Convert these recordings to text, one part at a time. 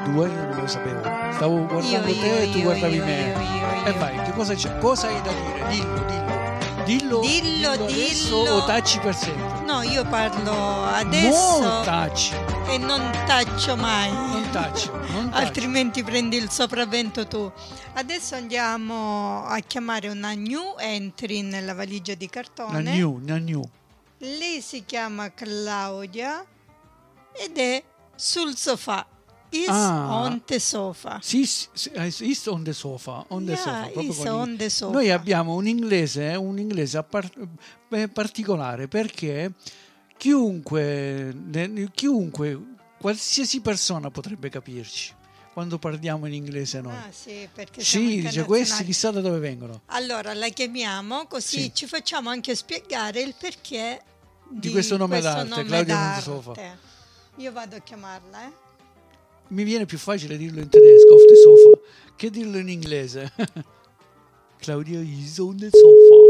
due? Io non lo sapevo. Stavo guardando te e tu guardavi me. E vai, che cosa c'è? Cosa hai da dire? Dillo adesso o tacci per sempre? No, io parlo adesso. Non tacci. E non taccio mai. Non tacci. Altrimenti prendi il sopravvento tu. Adesso andiamo a chiamare una new entry nella valigia di cartone. Una new. Lei si chiama Claudia ed è sul sofà. On the sofa. Is on the sofa. On the sofa. Is on the sofa. Noi abbiamo un inglese particolare, perché chiunque, qualsiasi persona potrebbe capirci quando parliamo in inglese noi. Sì, perché dice questi chissà da dove vengono. Allora la chiamiamo così ci facciamo anche spiegare il perché di questo nome d'arte, Claudia on the sofa. Io vado a chiamarla, Mi viene più facile dirlo in tedesco, off the sofa, che dirlo in inglese. Claudia is on the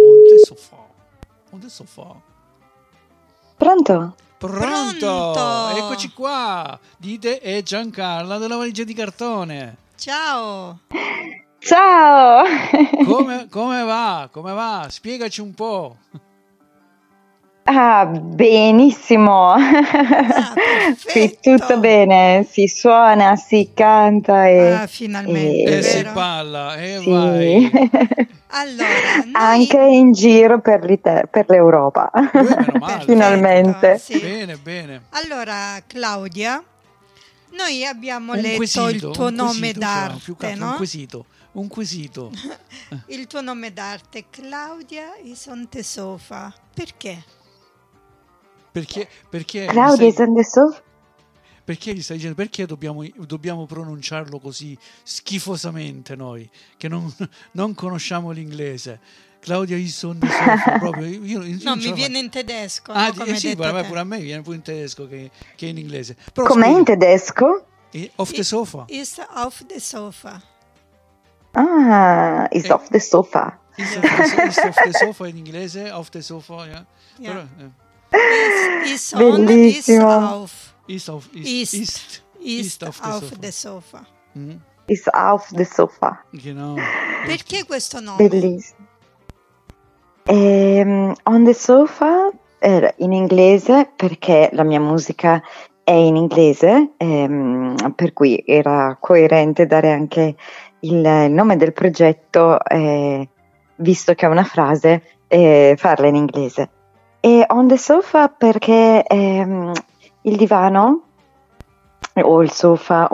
sofa. Pronto? Eccoci qua. Dite è Giancarla della valigia di cartone. Ciao. Come va? Spiegaci un po'. Benissimo. Qui tutto bene, si suona, si canta finalmente si balla sì. Vai. Allora, anche in giro per l'Europa. Meno male. Finalmente. Sì. Bene. Allora, Claudia, noi abbiamo letto il tuo nome d'arte, no? Un quesito. Il tuo nome d'arte, Claudia is on the sofa. Perché? Perché Claudia is on the sofa? Perché gli stai dicendo? Perché dobbiamo pronunciarlo così schifosamente noi, che non conosciamo l'inglese? Claudia is on the sofa, proprio. Io mi viene in tedesco. Pure a me viene pure in tedesco che in inglese. Com'è in tedesco? Off the sofa. Is off the sofa. Is off the sofa. Is off the sofa in inglese, off the sofa, yeah. Però, is on, bellissimo. Is off the sofa. Is off the sofa. Perché questo nome? Bellissimo. On the sofa era in inglese perché la mia musica è in inglese, per cui era coerente dare anche il nome del progetto, visto che è una frase, farla in inglese. E on the sofa perché il divano o il sofa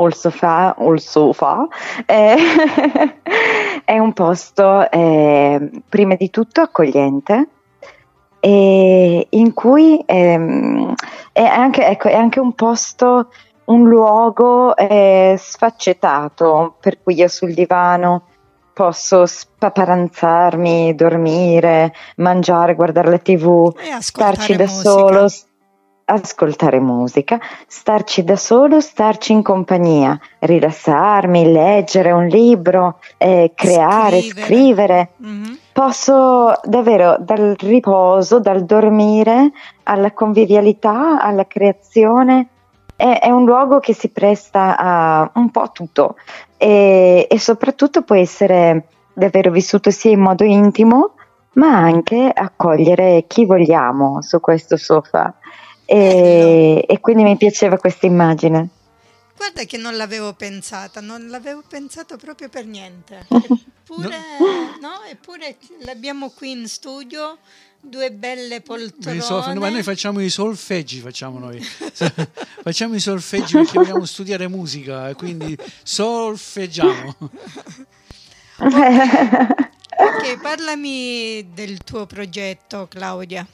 è un posto prima di tutto accogliente, e in cui è anche un posto, un luogo sfaccettato, per cui io sul divano posso spaparanzarmi, dormire, mangiare, guardare la TV, starci da solo, ascoltare musica, starci da solo, starci in compagnia, rilassarmi, leggere un libro, creare, scrivere. Mm-hmm. Posso davvero, dal riposo, dal dormire alla convivialità, alla creazione. È un luogo che si presta a un po' tutto, e soprattutto può essere davvero vissuto sia in modo intimo, ma anche accogliere chi vogliamo su questo sofa, e quindi mi piaceva questa immagine. Guarda che non l'avevo pensata proprio per niente. Eppure l'abbiamo qui in studio, due belle poltrone. Ma noi facciamo i solfeggi, facciamo i solfeggi perché vogliamo studiare musica, e quindi solfeggiamo. Ok, parlami del tuo progetto, Claudia.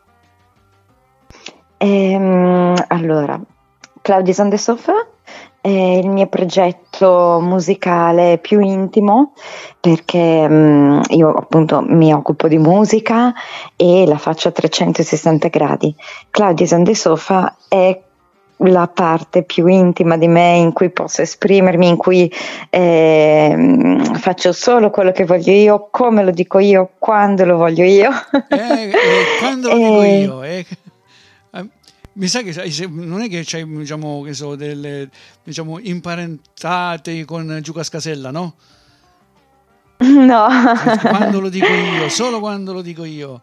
Allora, Claudia's on the Sofa è il mio progetto musicale più intimo, perché io appunto mi occupo di musica e la faccio a 360 gradi. Claudia's on the Sofa è la parte più intima di me, in cui posso esprimermi, in cui faccio solo quello che voglio io, come lo dico io, quando lo voglio io. Quando lo dico io. Mi sa che non è che c'hai, diciamo, che so, delle, diciamo, imparentate con Giù Cascasella, no? No. Quando lo dico io, solo quando lo dico io.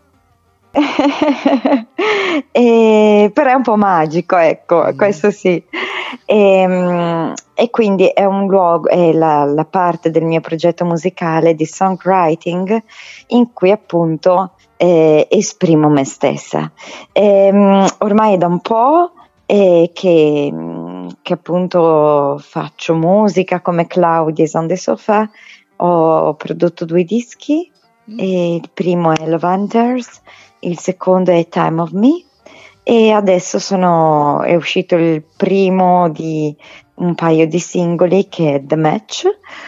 Però è un po' magico, ecco, questo sì. E quindi è un luogo, è la parte del mio progetto musicale di songwriting in cui appunto esprimo me stessa. Ormai è da un po' che appunto faccio musica come Claudia is on the sofa. Ho prodotto 2 dischi, e il primo è Love Hunters, il secondo è Time of Me, e adesso è uscito il primo di un paio di singoli che è The Match,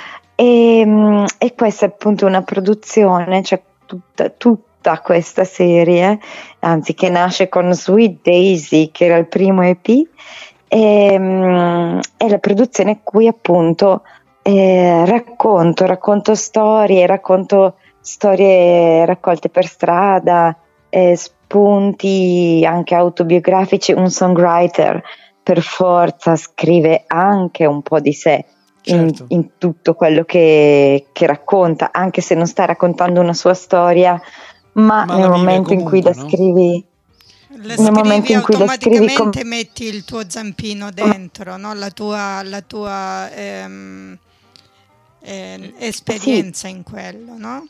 e questa è appunto una produzione, cioè tutta questa serie, anzi, che nasce con Sweet Daisy, che era il primo EP, è la produzione a cui appunto racconto storie raccolte per strada, spunti anche autobiografici. Un songwriter per forza scrive anche un po' di sé, certo, in tutto quello che racconta, anche se non sta raccontando una sua storia, ma nel momento in cui la scrivi, nel momento in cui automaticamente metti il tuo zampino dentro, no? La tua esperienza, sì, in quello, no?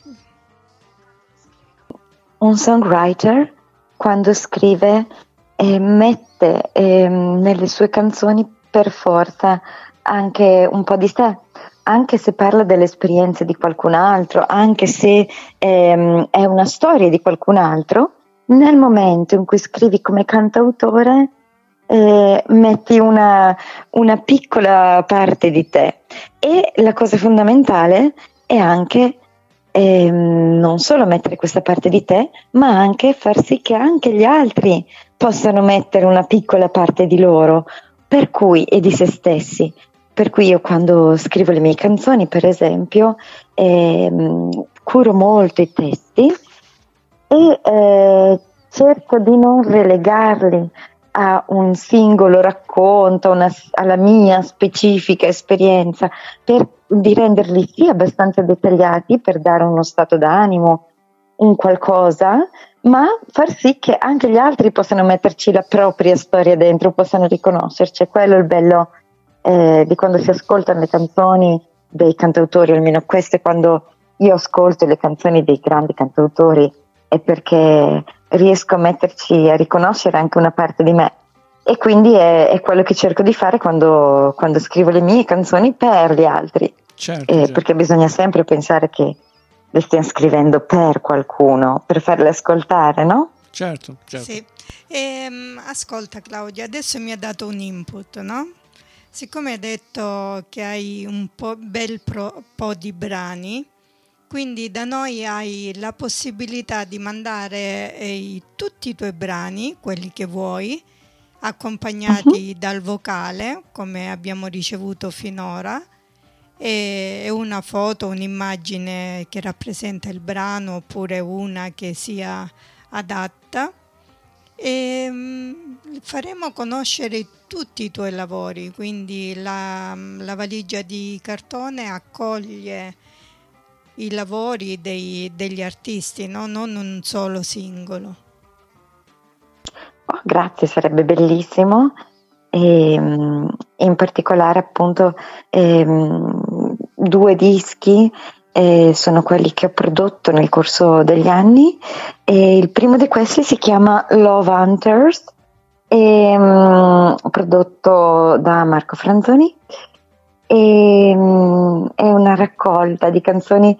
Un songwriter, quando scrive, mette nelle sue canzoni per forza anche un po' di sé, anche se parla delle esperienze di qualcun altro, anche se è una storia di qualcun altro. Nel momento in cui scrivi come cantautore, metti una piccola parte di te, e la cosa fondamentale è anche non solo mettere questa parte di te, ma anche far sì che anche gli altri possano mettere una piccola parte di loro, per cui, e di se stessi. Per cui io, quando scrivo le mie canzoni, per esempio, curo molto i testi e cerco di non relegarli a un singolo racconto, alla mia specifica esperienza, di renderli sì abbastanza dettagliati per dare uno stato d'animo, un qualcosa, ma far sì che anche gli altri possano metterci la propria storia dentro, possano riconoscerci. Quello è il bello di quando si ascoltano le canzoni dei cantautori, almeno questo è quando io ascolto le canzoni dei grandi cantautori, è perché riesco a riconoscere anche una parte di me, e quindi è quello che cerco di fare quando scrivo le mie canzoni per gli altri, certo. Perché bisogna sempre pensare che le stiamo scrivendo per qualcuno, per farle ascoltare, no? Certo. Sì. Ascolta Claudia, adesso mi ha dato un input, no? Siccome hai detto che hai un po' di brani, quindi da noi hai la possibilità di mandare tutti i tuoi brani, quelli che vuoi, accompagnati dal vocale, come abbiamo ricevuto finora, e una foto, un'immagine che rappresenta il brano, oppure una che sia adatta, e faremo conoscere tutti i tuoi lavori. Quindi la valigia di cartone accoglie i lavori degli artisti, no? Non un solo singolo. Oh, grazie, sarebbe bellissimo. In particolare appunto 2 dischi sono quelli che ho prodotto nel corso degli anni, e il primo di questi si chiama Love Hunters, prodotto da Marco Franzoni, è una raccolta di canzoni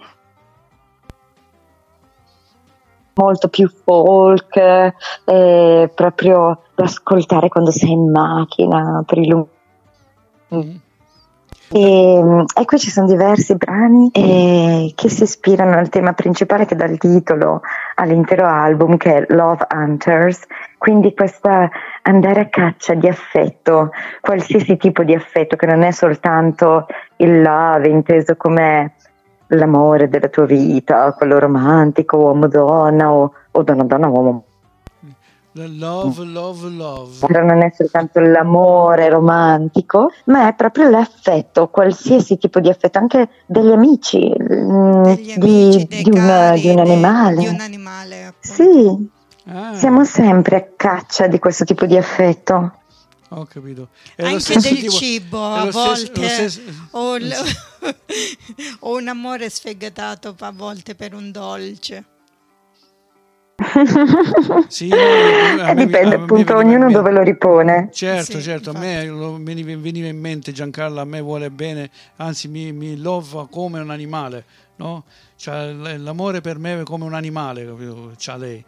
molto più folk, proprio da ascoltare quando sei in macchina per i lunghi. E qui ci sono diversi brani che si ispirano al tema principale, che dà il titolo all'intero album, che è Love Hunters. Quindi questa andare a caccia di affetto, qualsiasi tipo di affetto, che non è soltanto il love inteso come l'amore della tua vita, quello romantico, uomo-donna o donna-donna-uomo. Love. Però non è soltanto l'amore romantico, ma è proprio l'affetto, qualsiasi tipo di affetto, anche degli amici, Degli amici, dei di cari, un animale. di un animale, appunto. Sì, Ah, siamo sempre a caccia di questo tipo di affetto. ho capito. È lo Anche stesso del tipo- cibo è a lo stesso- volte lo stesso- o un amore sfegatato a volte per un dolce. Sì, no, a me Dipende appunto, veniva in ognuno mente. dove lo ripone. Certo, Sì, certo, a me veniva in mente Giancarlo, a me vuole bene, anzi mi lova come un animale, no? Cioè, l'amore per me è come un animale, capito? C'ha lei.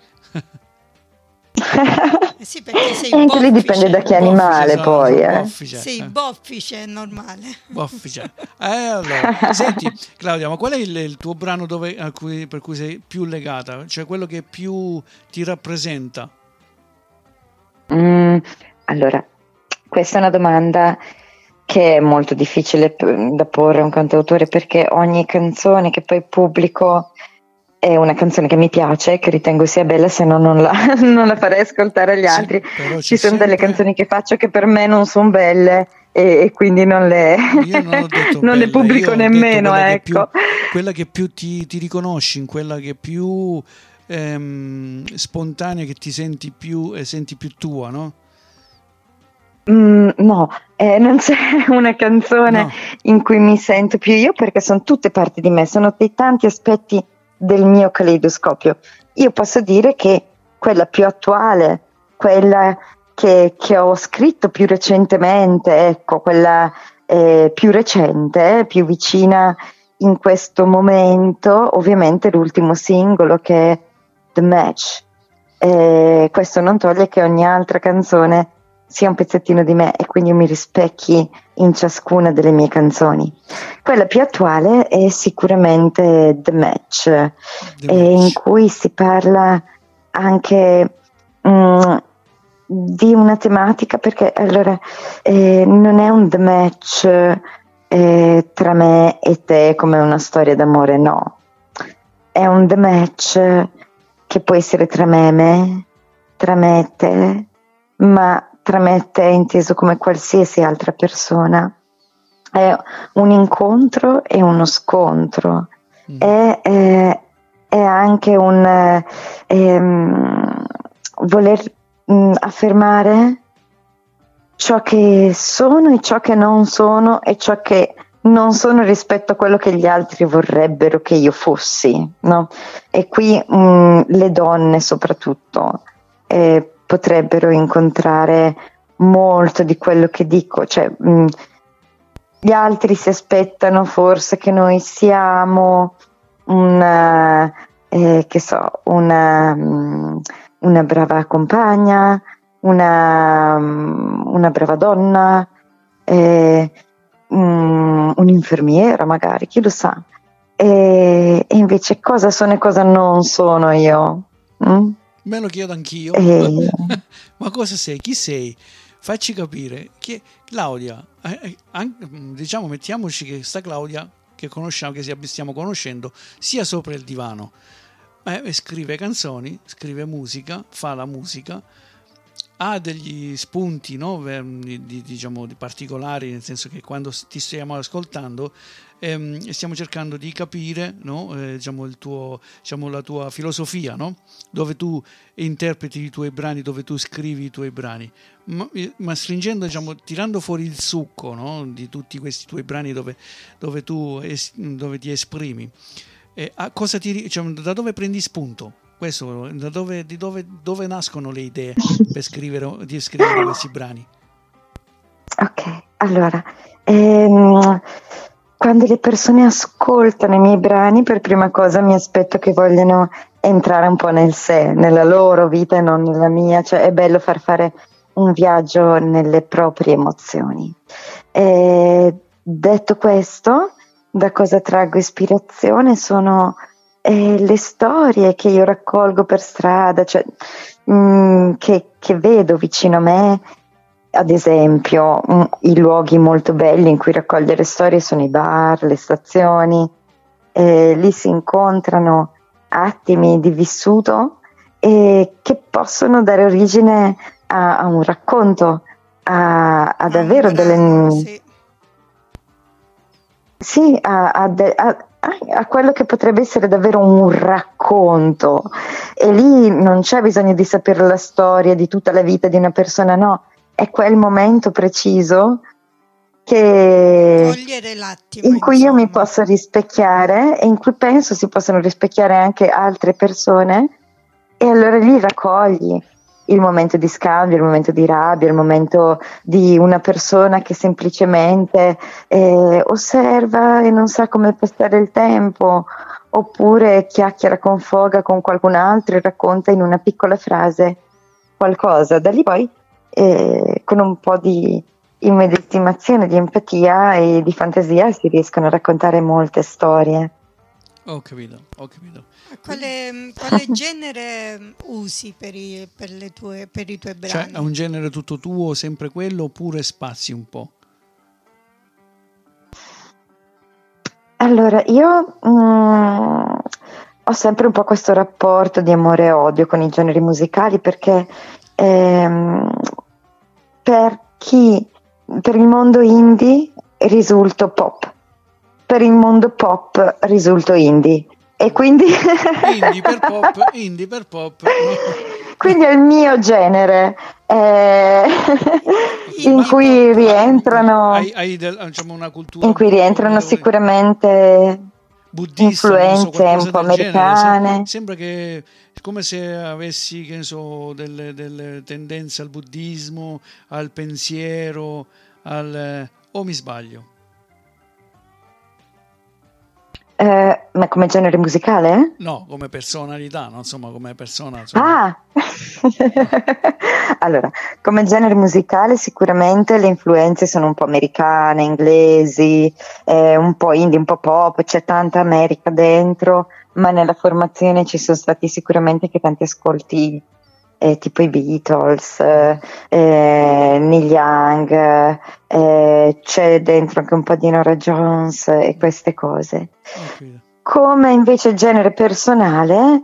Sì, perché sei E anche lì dipende boffice. da che animale Boffice, poi, boffice, Sei boffice, è normale. boffice. Allora, senti, Claudia, ma qual è il tuo brano per cui sei più legata? Cioè quello che più ti rappresenta? Allora, questa è una domanda che è molto difficile da porre a un cantautore, perché ogni canzone che poi pubblico è una canzone che mi piace, che ritengo sia bella, se no non la farei ascoltare agli Sì, altri. però Ci c'è sono delle sempre... canzoni che faccio che per me non sono belle e quindi non le, Io non ho detto non le bella, pubblico io ho detto nemmeno, quella ecco. quella che più ti riconosci, in quella che più spontanea, che ti senti più tua, no? No, non c'è una canzone No. in cui mi sento più io, perché sono tutte parti di me, sono dei tanti aspetti del mio caleidoscopio. Io posso dire che quella più attuale, quella che ho scritto più recentemente, ecco, quella più recente, più vicina in questo momento, ovviamente l'ultimo singolo, che è The Match. Questo non toglie che ogni altra canzone sia un pezzettino di me e quindi io mi rispecchi in ciascuna delle mie canzoni. Quella più attuale è sicuramente The Match, in cui si parla anche di una tematica, perché allora non è un The Match tra me e te come una storia d'amore, no. È un The Match che può essere tra me e te, ma tra me e te inteso come qualsiasi altra persona. È un incontro e uno scontro, è anche un voler affermare ciò che sono e ciò che non sono e ciò che non sono rispetto a quello che gli altri vorrebbero che io fossi, no? E qui le donne soprattutto potrebbero incontrare molto di quello che dico, cioè gli altri si aspettano forse che noi siamo una brava compagna, una brava donna, un'infermiera magari, chi lo sa, e invece cosa sono e cosa non sono io? Me lo chiedo anch'io. Ma cosa sei? Chi sei? Facci capire che Claudia, diciamo, mettiamoci che sta Claudia che conosciamo, che stiamo conoscendo, sia sopra il divano, scrive canzoni, scrive musica, fa la musica, ha degli spunti, no? Diciamo, di particolari, nel senso che quando ti stiamo ascoltando stiamo cercando di capire, no? Diciamo, la tua filosofia, no? Dove tu interpreti i tuoi brani, dove tu scrivi i tuoi brani, ma stringendo, diciamo, tirando fuori il succo, no? Di tutti questi tuoi brani dove ti esprimi. Diciamo, da dove prendi spunto? Questo, dove nascono le idee di scrivere questi brani? Ok, allora, quando le persone ascoltano i miei brani, per prima cosa mi aspetto che vogliano entrare un po' nel sé, nella loro vita e non nella mia, cioè è bello far fare un viaggio nelle proprie emozioni. Detto questo, da cosa traggo ispirazione sono le storie che io raccolgo per strada, cioè che vedo vicino a me. Ad esempio, i luoghi molto belli in cui raccogliere storie sono i bar, le stazioni, lì si incontrano attimi di vissuto e che possono dare origine a un racconto, a davvero delle... Sì, a quello che potrebbe essere davvero un racconto. E lì non c'è bisogno di sapere la storia di tutta la vita di una persona, no, è quel momento preciso cogliere l'attimo, in cui io mi posso rispecchiare e in cui penso si possono rispecchiare anche altre persone, e allora lì raccogli il momento di scambio, il momento di rabbia, il momento di una persona che semplicemente osserva e non sa come passare il tempo, oppure chiacchiera con foga con qualcun altro e racconta in una piccola frase qualcosa. Da lì poi con un po' di immedesimazione, di empatia e di fantasia si riescono a raccontare molte storie. Ho capito. Quale genere usi per i tuoi brani? Cioè, è un genere tutto tuo, sempre quello, oppure spazi un po'? Allora, io ho sempre un po' questo rapporto di amore e odio con i generi musicali, perché per il mondo indie risulto pop, per il mondo pop risulto indie, e quindi indie per pop. Quindi è il mio genere in cui rientrano diciamo una cultura in cui rientrano sicuramente influenze un po' americane. Sembra che è come se avessi, che ne so, delle tendenze al buddismo, al pensiero, o mi sbaglio? Ma come genere musicale? No, come personalità, no? Insomma, come persona. Insomma. Ah! Allora, come genere musicale sicuramente le influenze sono un po' americane, inglesi, un po' indie, un po' pop, c'è tanta America dentro, ma nella formazione ci sono stati sicuramente anche tanti ascolti tipo i Beatles, Neil Young, c'è dentro anche un po' di Nora Jones e queste cose. Okay. Come invece genere personale,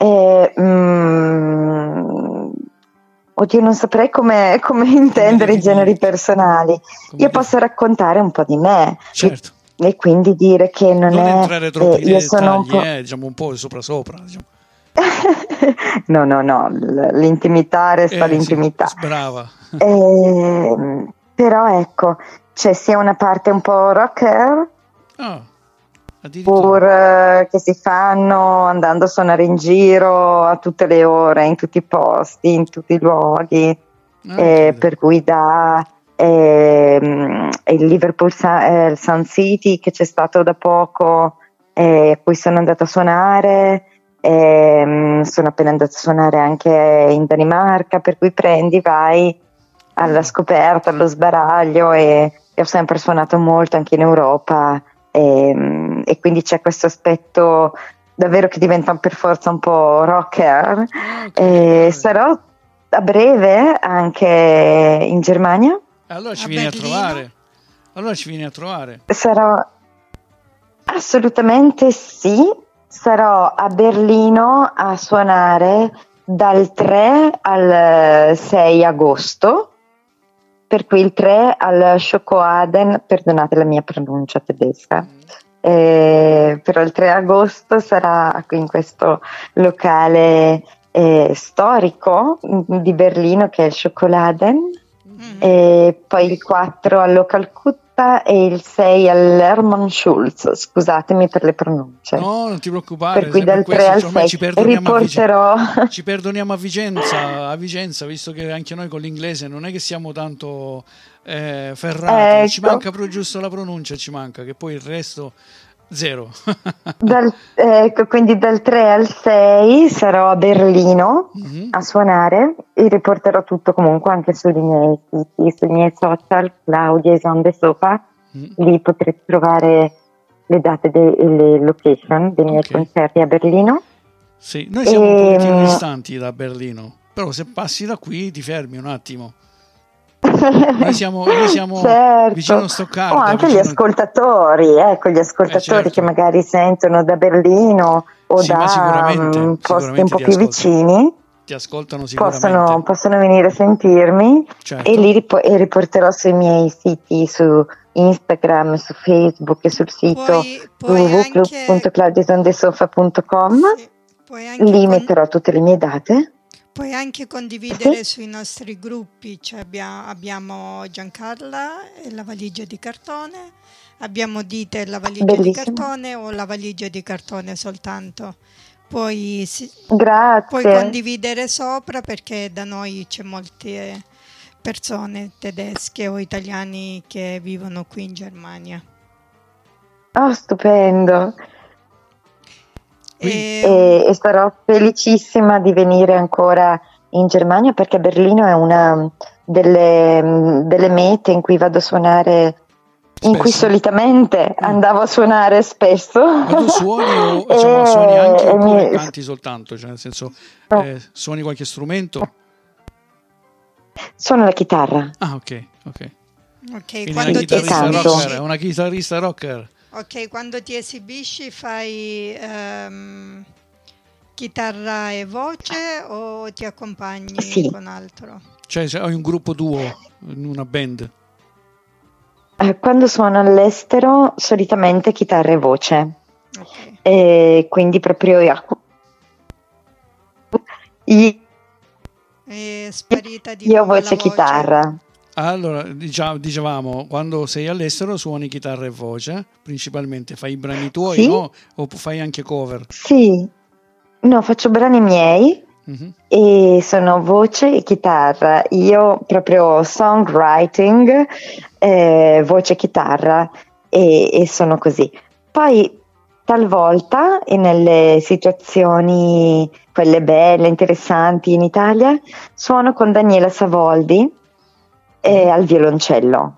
oddio, non saprei come intendere i generi personali. Io posso raccontare un po' di me. Certo. E quindi dire che non è... entrare troppo nei dettagli, diciamo un po' sopra. Diciamo. No, l'intimità resta l'intimità. Sì, brava. Però ecco, c'è sia una parte un po' rocker, pur che si fanno andando a suonare in giro a tutte le ore, in tutti i posti, in tutti i luoghi, per cui il Liverpool Sun City che c'è stato da poco, poi sono andata a suonare, sono appena andata a suonare anche in Danimarca, per cui vai alla scoperta, allo sbaraglio, e ho sempre suonato molto anche in Europa, e quindi c'è questo aspetto davvero che diventa per forza un po' rocker. Sarò a breve anche in Germania. Allora ci vieni a trovare. Sarò assolutamente sì. Sarò a Berlino a suonare dal 3 al 6 agosto, per cui il 3 al Schokoaden, perdonate la mia pronuncia tedesca, però il 3 agosto sarà qui in questo locale storico di Berlino che è il Schokoladen, e poi il 4 allo Calcutta e il 6 all'Hermann Schulz, scusatemi per le pronunce. No, non ti preoccupare, per cui dal 3 al 6 riporterò. Ci perdoniamo a Vicenza, visto che anche noi con l'inglese non è che siamo tanto ferrati, ecco. Ci manca proprio giusto la pronuncia, che poi il resto zero. Quindi dal 3 al 6 sarò a Berlino a suonare, e riporterò tutto comunque anche sui miei siti, sui miei social, Claudia is on the sofa. Lì potrete trovare le date e le location dei miei concerti a Berlino. Sì, noi siamo un pochettino distanti da Berlino, però se passi da qui ti fermi un attimo. Noi siamo certo. vicino a Stoccarda. O anche gli ascoltatori certo. Che magari sentono da Berlino o da posti un po' più vicini. ti ascoltano sicuramente. Possono venire a sentirmi, certo. E li riporterò sui miei siti, su Instagram, su Facebook e sul sito www.claudiasondesofa.com. Lì metterò tutte le mie date. Puoi anche condividere sui nostri gruppi, cioè abbiamo Giancarla e la valigia di cartone, abbiamo Dita e la valigia di cartone, o la valigia di cartone soltanto. Puoi condividere sopra, perché da noi c'è molte persone tedesche o italiani che vivono qui in Germania. Oh, stupendo! E sarò felicissima di venire ancora in Germania, perché Berlino è una delle mete in cui vado a suonare, in cui solitamente andavo a suonare spesso. Ma tu suoni o suoni anche oppure canti soltanto? Cioè, nel senso, suoni qualche strumento? Suono la chitarra. Ah, ok. Quando una chitarrista rocker. Ok, quando ti esibisci fai chitarra e voce o ti accompagni con altro? Cioè hai un gruppo duo, una band? Quando suono all'estero solitamente chitarra e voce. E quindi proprio è sparita di io nuovo voce la chitarra. Allora, dicevamo, quando sei all'estero suoni chitarra e voce, principalmente fai i brani tuoi, no? O fai anche cover? Sì, no, faccio brani miei e sono voce e chitarra. Io proprio songwriting, voce e chitarra e sono così. Poi talvolta, e nelle situazioni, quelle belle, interessanti in Italia, suono con Daniela Savoldi al violoncello.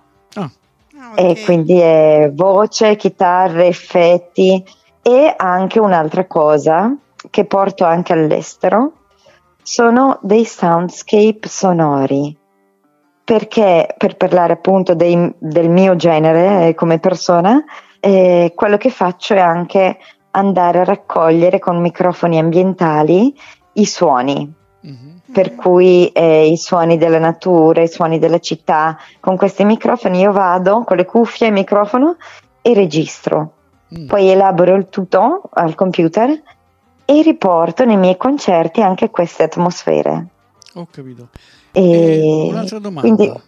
E quindi è voce, chitarra, effetti, e anche un'altra cosa che porto anche all'estero sono dei soundscape sonori, perché per parlare appunto del mio genere come persona, quello che faccio è anche andare a raccogliere con microfoni ambientali i suoni. Per cui i suoni della natura, i suoni della città. Con questi microfoni io vado con le cuffie e il microfono e registro. Poi elaboro il tutto al computer e riporto nei miei concerti anche queste atmosfere. Ho capito. Un'altra domanda. Quindi,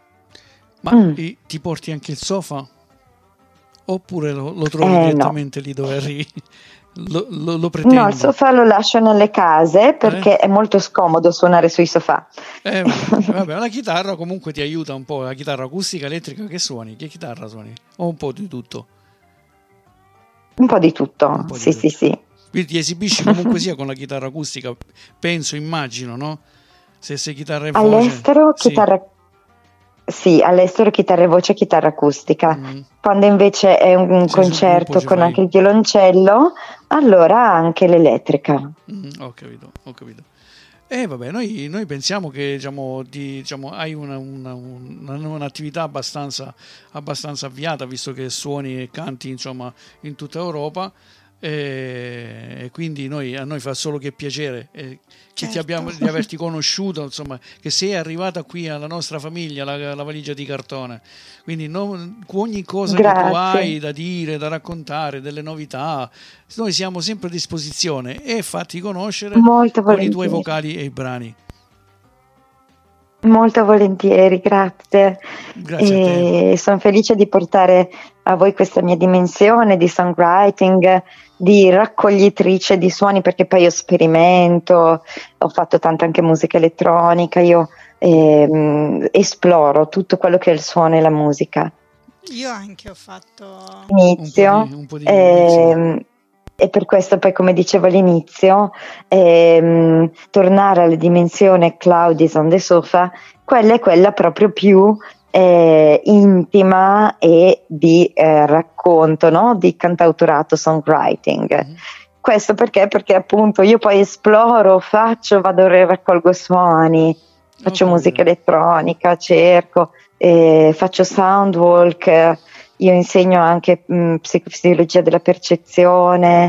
ma ti porti anche il sofa? Oppure lo trovi direttamente lì dove arrivi? Lo pretendo. No, il sofà lo lascio nelle case perché è molto scomodo suonare sui sofà. Vabbè, la chitarra comunque ti aiuta un po'. La chitarra acustica, elettrica, che suoni? Che chitarra suoni? O un po' di tutto? Un po' di tutto, sì. Quindi ti esibisci comunque sia con la chitarra acustica, penso, immagino, no? Se sei chitarra e voce. All'estero all'estero chitarra e voce, chitarra acustica. Quando invece è un concerto con anche il violoncello, allora anche l'elettrica. Ho capito. Vabbè, noi pensiamo che hai un'attività abbastanza avviata, visto che suoni e canti insomma in tutta Europa. E quindi a noi fa solo che piacere di averti conosciuto, insomma, che sei arrivata qui alla nostra famiglia, la valigia di cartone. Quindi ogni cosa che tu hai da dire, da raccontare, delle novità, noi siamo sempre a disposizione e fatti conoscere con i tuoi vocali e i brani. Molto volentieri, grazie. Grazie a te. Sono felice di portare a voi questa mia dimensione di songwriting, di raccoglitrice di suoni, perché poi io sperimento, ho fatto tanta anche musica elettronica, io esploro tutto quello che è il suono e la musica. Io anche ho fatto inizio un po' di e per questo poi, come dicevo all'inizio, tornare alla dimensione Claudia's on the Sofa, quella è quella proprio più intima e di racconto, no? Di cantautorato, songwriting. Questo perché appunto io poi esploro, vado e raccolgo suoni, faccio musica elettronica, cerco, faccio soundwalk. Io insegno anche psicofisiologia della percezione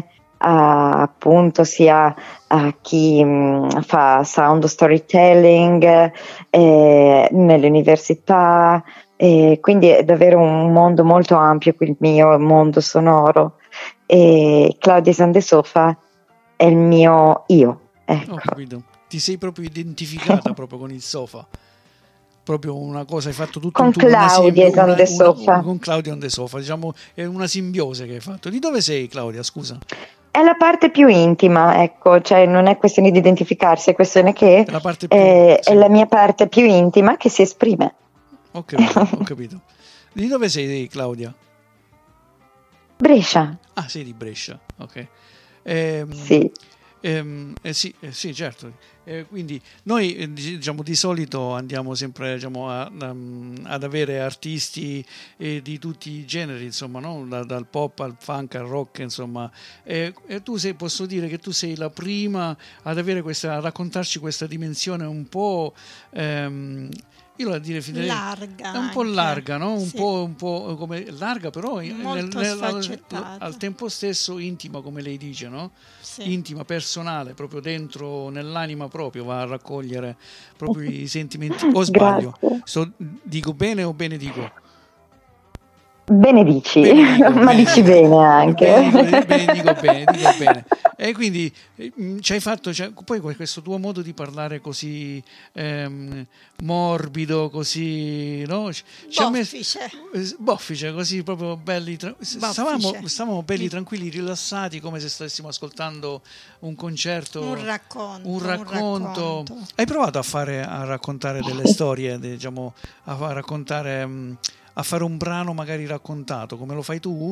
appunto sia a chi fa sound storytelling nelle università, quindi è davvero un mondo molto ampio il mio mondo sonoro, e Claudia San de Sofa è il mio io, ecco. Ho capito. Ti sei proprio identificata proprio con il sofa, proprio una cosa, hai fatto tutto Con un tour, Claudia on the Sofa. con Claudia on the Sofa, diciamo, è una simbiosi che hai fatto. Di dove sei, Claudia, scusa? È la parte più intima, ecco, cioè non è questione di identificarsi, è questione che La parte più, è sì. la mia parte più intima che si esprime. Ho capito, ho capito. Di dove sei, Claudia? Brescia. Ah, sei di Brescia, ok. Sì. Sì, certo. Quindi noi diciamo di solito andiamo sempre, diciamo, ad avere artisti di tutti i generi, insomma, no? Dal pop al funk al rock, insomma. E tu posso dire che tu sei la prima ad avere a raccontarci questa dimensione un po'. Io la dire larga, è un po' larga, no? Sì. Un po' come larga, però sfaccettata. al tempo stesso intima, come lei dice, no? Sì. Intima, personale, proprio dentro, nell'anima proprio, va a raccogliere proprio i sentimenti. O sbaglio? Dico bene o benedico? Benedici, ma dici bene anche. Dico bene. E quindi ci hai fatto, poi questo tuo modo di parlare così morbido, così, no? Boffice, così proprio belli. Stavamo belli tranquilli, rilassati, come se stessimo ascoltando un concerto, un racconto. Hai provato a raccontare delle storie, diciamo, a raccontare, a fare un brano magari raccontato come lo fai tu,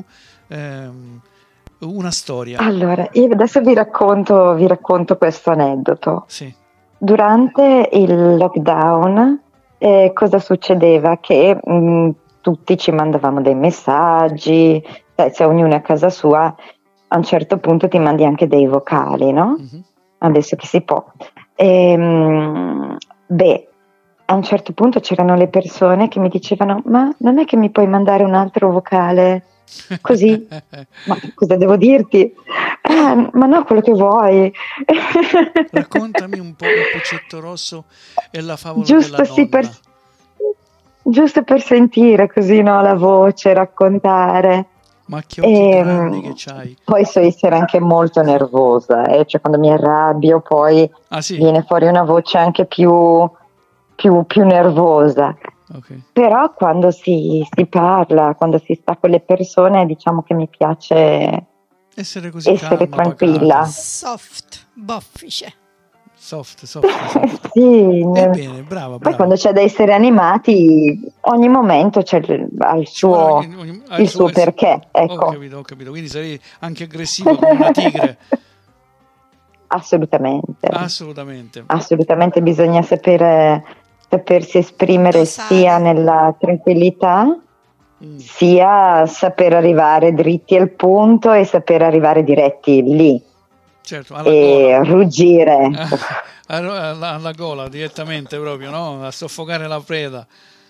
una storia? Allora, io adesso vi racconto questo aneddoto. Sì. Durante il lockdown cosa succedeva? Che tutti ci mandavamo dei messaggi, cioè ognuno a casa sua, a un certo punto ti mandi anche dei vocali, no? Mm-hmm. Adesso che si può. A un certo punto c'erano le persone che mi dicevano: ma non è che mi puoi mandare un altro vocale così? Ma cosa devo dirti? Ma no, quello che vuoi. Raccontami un po' il Puccetto Rosso e la favola della nonna. Sì, giusto per sentire così, no, la voce, raccontare. Ma che occhi grandi che c'hai. Poi so essere anche molto nervosa, cioè quando mi arrabbio poi sì? Viene fuori una voce anche più nervosa. Okay. Però quando si parla, quando si sta con le persone, diciamo che mi piace essere così calma, tranquilla. Pacata. Soft, boffice. Soft. Sì. Bene, brava. Poi quando c'è da essere animati, ogni momento ha il suo perché. Ecco. Ho capito. Quindi sarei anche aggressiva come una tigre. Assolutamente, bisogna sapersi esprimere sia nella tranquillità, sia saper arrivare dritti al punto e saper arrivare diretti lì. Certo, e gola. Ruggire. Alla gola direttamente proprio, no? A soffocare la preda.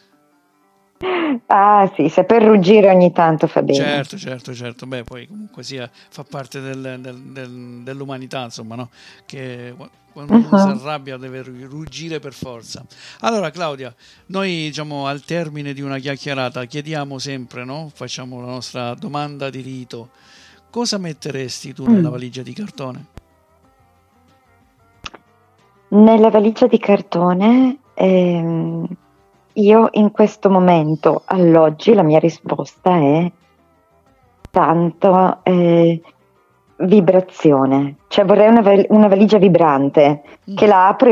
Ah sì, saper ruggire ogni tanto fa bene. Certo. Beh, poi comunque fa parte dell'umanità, insomma, no? Che quando uno si arrabbia deve ruggire per forza. Allora, Claudia, noi diciamo al termine di una chiacchierata chiediamo sempre, no? Facciamo la nostra domanda di rito. Cosa metteresti tu nella valigia di cartone? Nella valigia di cartone io in questo momento, all'oggi, la mia risposta è tanto vibrazione. Cioè vorrei una valigia vibrante che la apre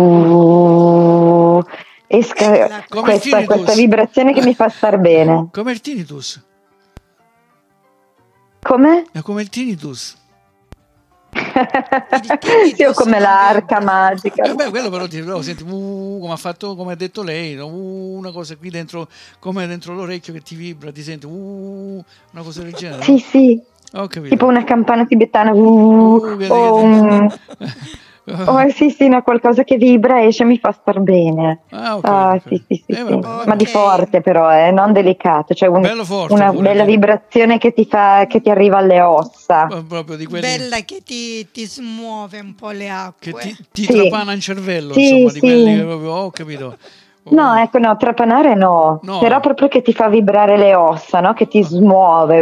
esca questa vibrazione che mi fa star bene. Come il tinnitus. Come? È come il tinnitus. Sì, o come l'arca magica. Quello però senti come ha fatto, come ha detto lei, una cosa qui dentro, come dentro l'orecchio che ti vibra, ti senti una cosa del genere. Sì. Ho capito. Tipo una campana tibetana. Sì, no, qualcosa che vibra esce e mi fa star bene. Ok. Sì. Vabbè. Ma di forte però, non delicato, cioè Bello forte una pure, bella vibrazione che ti arriva alle ossa. proprio di quelli bella che ti smuove un po' le che acque. ti Sì. trapana in cervello, Sì, insomma, di quelli sì. che proprio, ho capito. No, ecco, no, trapanare no, No. però proprio che ti fa vibrare le ossa, no? Che ti smuove,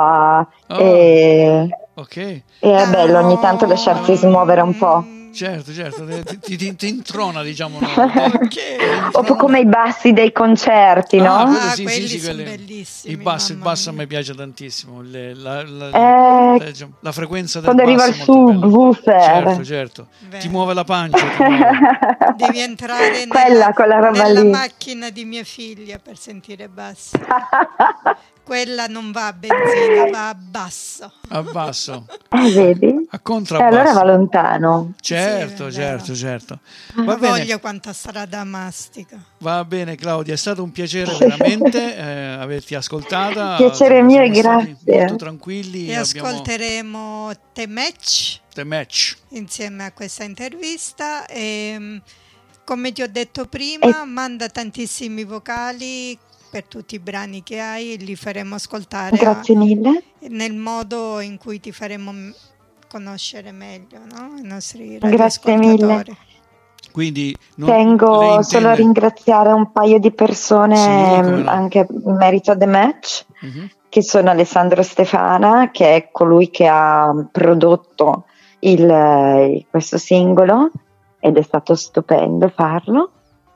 Ok. e è bello ogni tanto lasciarsi smuovere un po'. Certo, ti introna, diciamo, no? Ok. O come i bassi dei concerti, no? quello sì, quelli sì, sono quelli- bellissimi. il mamma basso a mia. me piace tantissimo. Eh, La frequenza del Quando arriva basso il è molto bella. subwoofer. Certo. Ti Vero. muove la pancia, ti muove. Devi entrare Quella roba nella lì. macchina di mia figlia per sentire basso. Quella non va a benzina, va a basso. A basso. Vedi? A E contrabbasso. allora va lontano. Certo, Sì, è vero. certo. Ha Va bene. voglia quanta strada mastica. Va bene Claudia, è stato un piacere veramente averti ascoltata. Piacere Siamo mio e stati grazie. molto tranquilli. E Abbiamo ascolteremo The Match The Match. insieme a questa intervista e come ti ho detto prima, manda tantissimi vocali per tutti i brani che hai e li faremo ascoltare Grazie mille. nel modo in cui ti faremo conoscere meglio, no? I nostri Grazie radioascoltatori. Quindi Tengo lei solo a intende... ringraziare un paio di persone Sì, come no. anche in merito a The Match, Mhm. che sono Alessandro Stefana, che è colui che ha prodotto questo singolo ed è stato stupendo farlo.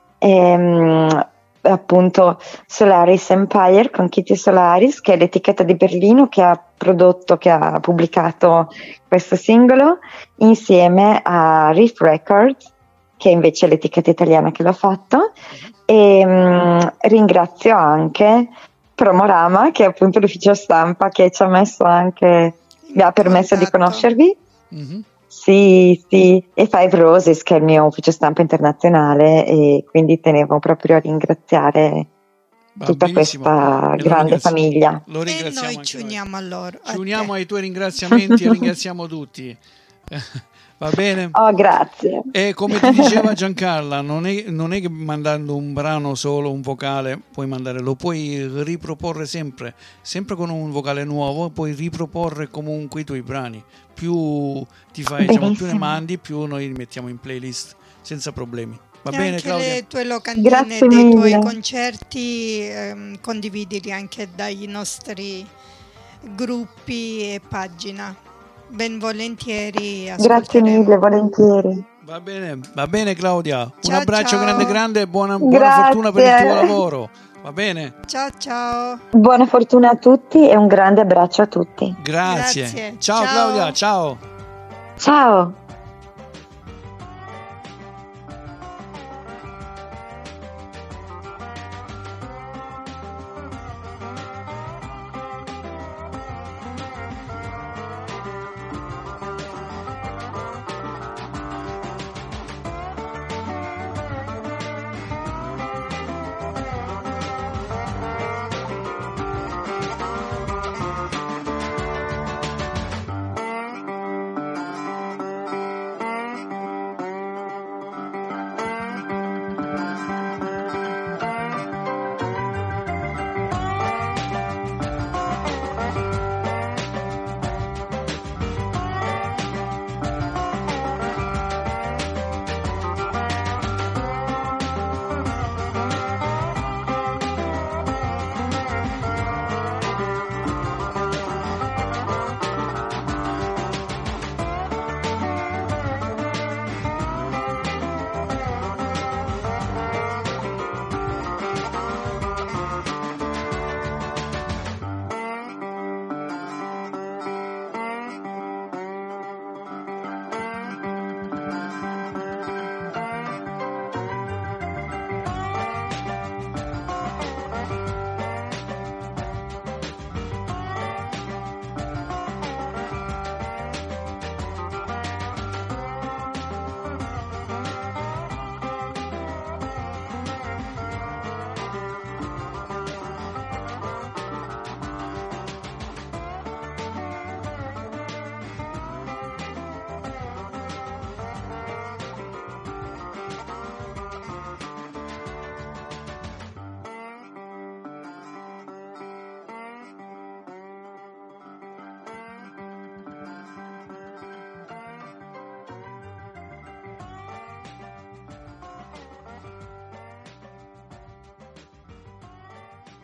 Appunto Solaris Empire con Kitty Solaris, che è l'etichetta di Berlino che ha pubblicato questo singolo insieme a Riff Records, che invece è l'etichetta italiana che l'ha fatto. E ringrazio anche Promorama, che è appunto l'ufficio stampa che ci ha messo anche, mi ha permesso di Contatto. conoscervi. Mhm. Sì, e Five Roses, che è il mio ufficio stampa internazionale, e quindi tenevo proprio a ringraziare Va tutta benissimo. questa E lo grande ringrazio- famiglia. Lo E ringraziamo noi anche ci noi. uniamo a loro. Ci uniamo ai tuoi ringraziamenti e ringraziamo tutti. Va bene? Oh, grazie. E come ti diceva Giancarla, non è che mandando un brano solo, un vocale, lo puoi riproporre sempre con un vocale nuovo, puoi riproporre comunque i tuoi brani. Più ti fai, più ne Benissimo. mandi, più noi li mettiamo in playlist senza problemi. Va E bene, anche Claudia? le tue locandine Grazie dei mille. tuoi concerti condividili anche dai nostri gruppi e pagina. Ben volentieri Grazie ascolteremo. mille, volentieri. Va bene Claudia. Un Ciao, abbraccio ciao. grande e buona Grazie. fortuna per il tuo lavoro. Va bene? Ciao. Buona fortuna a tutti e un grande abbraccio a tutti. Grazie. Grazie. Ciao Ciao. Claudia, ciao. Ciao.